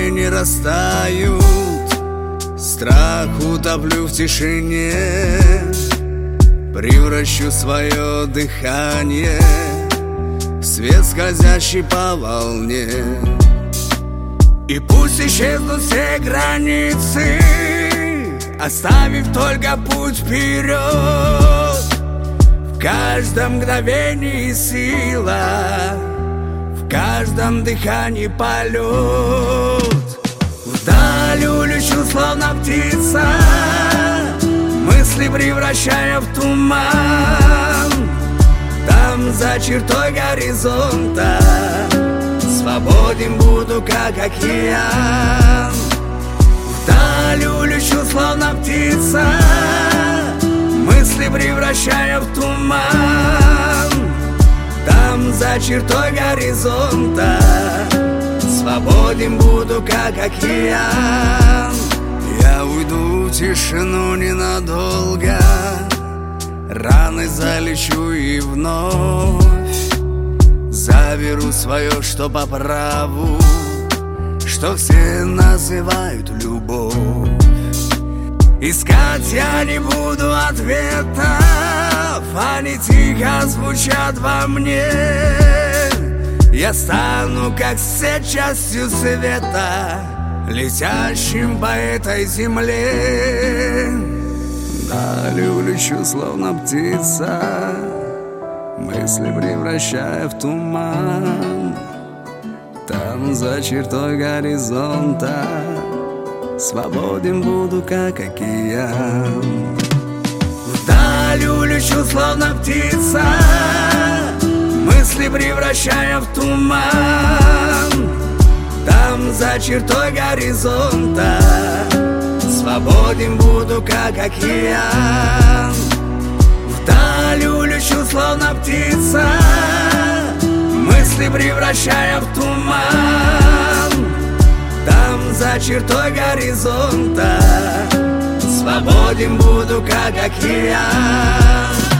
мне не растают. Страх утоплю в тишине, превращу свое дыхание в свет, скользящий по волне. И пусть исчезнут все границы, оставив только путь вперед. В каждом мгновении сила, в каждом дыхании полет. Вдаль улечу, словно птица, мысли превращая в туман. Там за чертой горизонта свободен буду, как океан. Вдаль улечу, словно птица, мысли превращая в туман. Там за чертой горизонта свободен буду, как океан. Я уйду в тишину ненадолго, раны залечу и вновь заберу свое, что по праву, что все называют любовь. Искать я не буду ответов, они тихо звучат во мне. Я стану, как все, частью света, летящим по этой земле. Далее улечу, словно птица, мысли превращая в туман. Там за чертой горизонта свободен буду, как океан. Вдаль улечу, словно птица, мысли превращая в туман. Там за чертой горизонта свободен буду, как океан. Вдаль улечу, словно птица, мысли превращая в туман. Там за чертой горизонта свободен буду, как океан.